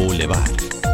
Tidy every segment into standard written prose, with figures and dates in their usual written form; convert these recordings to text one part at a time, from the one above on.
Boulevard.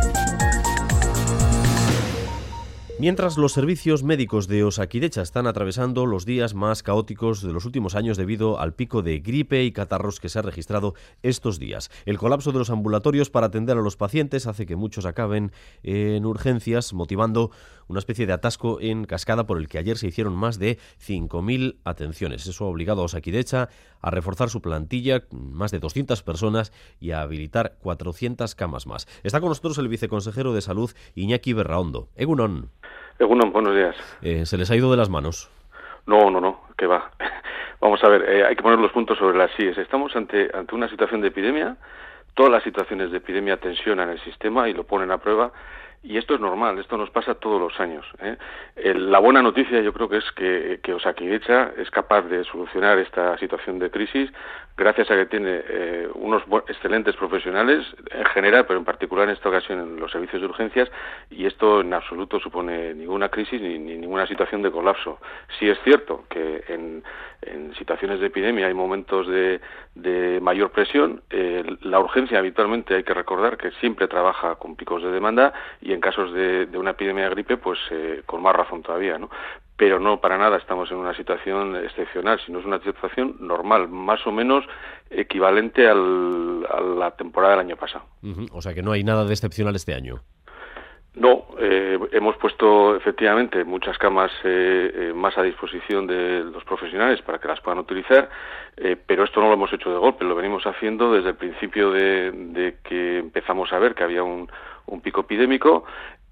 Mientras los servicios médicos de Osakidetza están atravesando los días más caóticos de los últimos años debido al pico de gripe y catarros que se ha registrado estos días. El colapso de los ambulatorios para atender a los pacientes hace que muchos acaben en urgencias, motivando una especie de atasco en cascada por el que ayer se hicieron más de 5.000 atenciones. Eso ha obligado a Osakidetza a reforzar su plantilla, más de 200 personas, y a habilitar 400 camas más. Está con nosotros el viceconsejero de Salud, Iñaki Berraondo. Egunon. Egunon, buenos días. ¿Se les ha ido de las manos? No, que va. Vamos a ver, hay que poner los puntos sobre las síes. Estamos ante una situación de epidemia. Todas las situaciones de epidemia tensionan el sistema y lo ponen a prueba. Y esto es normal, esto nos pasa todos los años, ¿eh? La buena noticia yo creo que es que Osakidetza es capaz de solucionar esta situación de crisis gracias a que tiene unos excelentes profesionales en general, pero en particular en esta ocasión en los servicios de urgencias, y esto en absoluto supone ninguna crisis ni ninguna situación de colapso. Sí es cierto que en situaciones de epidemia hay momentos de mayor presión. La urgencia habitualmente hay que recordar que siempre trabaja con picos de demanda, y en casos de una epidemia de gripe, pues con más razón todavía, ¿no? Pero no para nada estamos en una situación excepcional, sino es una situación normal, más o menos equivalente a la temporada del año pasado. O sea que no hay nada de excepcional este año. No, hemos puesto efectivamente muchas camas más a disposición de los profesionales para que las puedan utilizar, pero esto no lo hemos hecho de golpe, lo venimos haciendo desde el principio de que empezamos a ver que había un pico epidémico,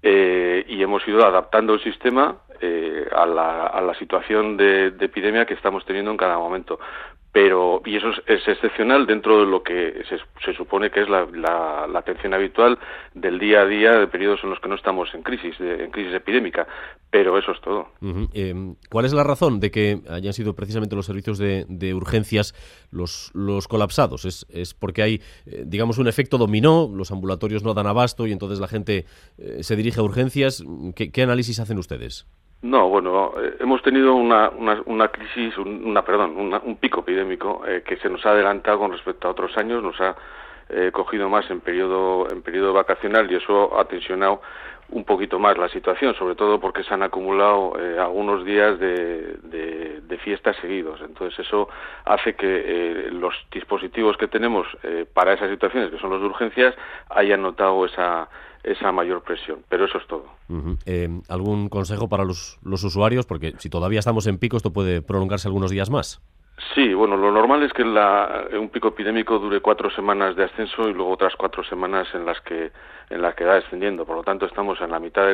y hemos ido adaptando el sistema a la situación de epidemia que estamos teniendo en cada momento. Y eso es excepcional dentro de lo que se supone que es la atención habitual del día a día de periodos en los que no estamos en crisis epidémica, pero eso es todo. ¿Cuál es la razón de que hayan sido precisamente los servicios de urgencias los colapsados? ¿Es porque hay, digamos, un efecto dominó, los ambulatorios no dan abasto y entonces la gente se dirige a urgencias? ¿Qué análisis hacen ustedes? No, bueno, hemos tenido una crisis, un pico epidémico que se nos ha adelantado con respecto a otros años, nos ha cogido más en periodo vacacional, y eso ha tensionado un poquito más la situación, sobre todo porque se han acumulado algunos días de fiestas seguidos. Entonces eso hace que los dispositivos que tenemos para esas situaciones, que son los de urgencias, hayan notado esa mayor presión, pero eso es todo. ¿Algún consejo para los usuarios? Porque si todavía estamos en pico, esto puede prolongarse algunos días más. Sí, bueno, lo normal es que un pico epidémico dure 4 semanas de ascenso y luego otras 4 semanas en las que va descendiendo. Por lo tanto, estamos en la mitad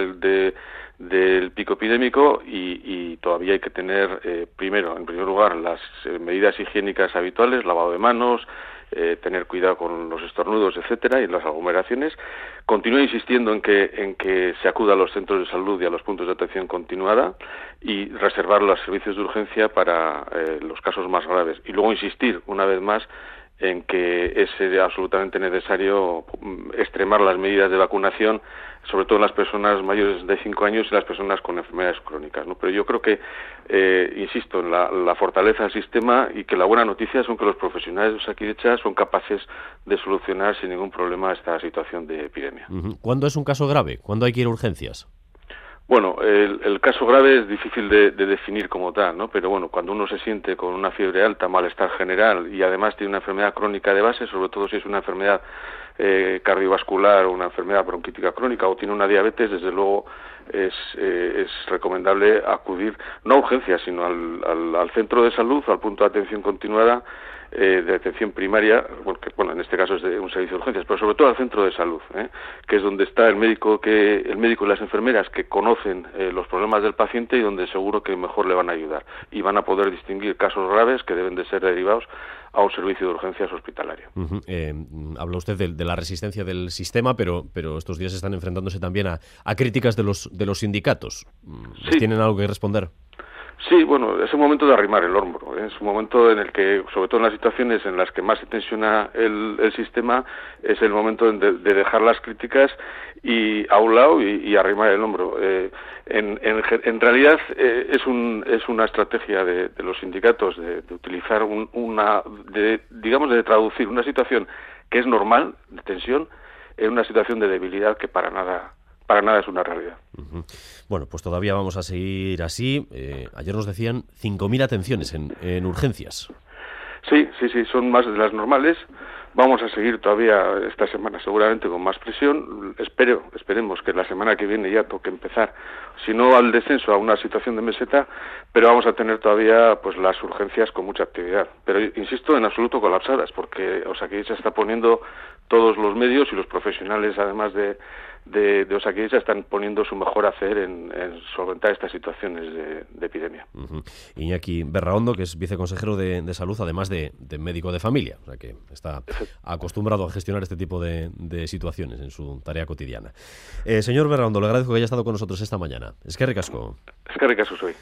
del pico epidémico y todavía hay que tener, en primer lugar, las medidas higiénicas habituales, lavado de manos, tener cuidado con los estornudos, etcétera, y en las aglomeraciones. Continúo insistiendo en que se acuda a los centros de salud y a los puntos de atención continuada y reservar los servicios de urgencia para los casos más graves. Y luego insistir una vez más en que es absolutamente necesario extremar las medidas de vacunación, sobre todo en las personas mayores de 5 años y las personas con enfermedades crónicas, ¿no? Pero yo creo que, insisto, en la fortaleza del sistema, y que la buena noticia son que los profesionales de Osakidetza son capaces de solucionar sin ningún problema esta situación de epidemia. ¿Cuándo es un caso grave? ¿Cuándo hay que ir a urgencias? Bueno, el caso grave es difícil de definir como tal, ¿no? Pero bueno, cuando uno se siente con una fiebre alta, malestar general, y además tiene una enfermedad crónica de base, sobre todo si es una enfermedad cardiovascular o una enfermedad bronquítica crónica, o tiene una diabetes, desde luego es recomendable acudir no a urgencias, sino al centro de salud, al punto de atención continuada, de atención primaria, porque bueno, en este caso es de un servicio de urgencias, pero sobre todo al centro de salud, que es donde está el médico y las enfermeras que conocen los problemas del paciente, y donde seguro que mejor le van a ayudar y van a poder distinguir casos graves que deben de ser derivados a un servicio de urgencias hospitalario. Habla usted de la resistencia del sistema, pero estos días están enfrentándose también a críticas de los sindicatos. ¿Les tienen algo que responder? Sí, bueno, es un momento de arrimar el hombro, es un momento en el que, sobre todo en las situaciones en las que más se tensiona el sistema, es el momento de dejar las críticas y a un lado y arrimar el hombro. En realidad es una estrategia de los sindicatos de utilizar de traducir una situación que es normal, de tensión, en una situación de debilidad que para nada es una realidad. Bueno, pues todavía vamos a seguir así. Ayer nos decían 5.000 atenciones en urgencias. Sí, son más de las normales. Vamos a seguir todavía esta semana seguramente con más presión. Esperemos que la semana que viene ya toque empezar, si no al descenso, a una situación de meseta, pero vamos a tener todavía pues las urgencias con mucha actividad. Pero insisto, en absoluto colapsadas, porque Osakidetza está poniendo todos los medios y los profesionales, además de Osakidetza, están poniendo su mejor hacer en solventar estas situaciones de epidemia. Iñaki Berraondo, que es viceconsejero de Salud, además de médico de familia, o sea que está acostumbrado a gestionar este tipo de situaciones en su tarea cotidiana. Señor Berraondo, le agradezco que haya estado con nosotros esta mañana. Eskerrik asko. Eskerrik asko, soy.